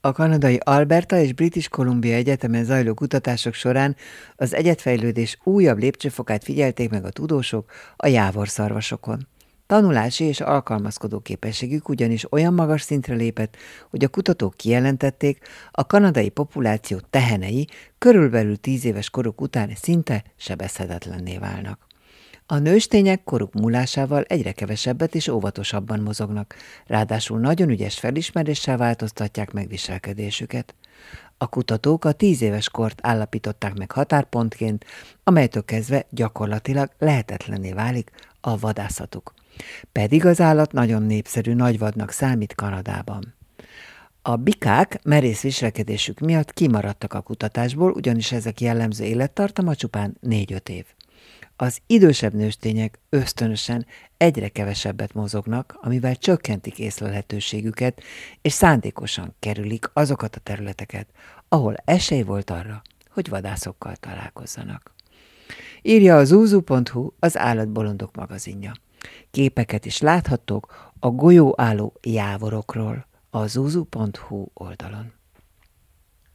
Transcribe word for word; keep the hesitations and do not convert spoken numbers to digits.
A kanadai Alberta és British Columbia egyetemen zajló kutatások során az egyedfejlődés újabb lépcsőfokát figyelték meg a tudósok a jávorszarvasokon. Tanulási és alkalmazkodó képességük ugyanis olyan magas szintre lépett, hogy a kutatók kijelentették, a kanadai populáció tehenei körülbelül tíz éves koruk után szinte sebezhetetlenné válnak. A nőstények koruk múlásával egyre kevesebbet és óvatosabban mozognak, ráadásul nagyon ügyes felismeréssel változtatják meg viselkedésüket. A kutatók a tíz éves kort állapították meg határpontként, amelytől kezdve gyakorlatilag lehetetlenné válik a vadászatuk. Pedig az állat nagyon népszerű nagyvadnak számít Kanadában. A bikák merész viselkedésük miatt kimaradtak a kutatásból, ugyanis ezek jellemző élettartama csupán négy-öt év. Az idősebb nőstények ösztönösen egyre kevesebbet mozognak, amivel csökkentik észlelhetőségüket, és szándékosan kerülik azokat a területeket, ahol esély volt arra, hogy vadászokkal találkozzanak. Írja a zuzu pont hu, az Állatbolondok magazinja. Képeket is láthattok a golyóálló jávorokról a zuzu pont hu oldalon.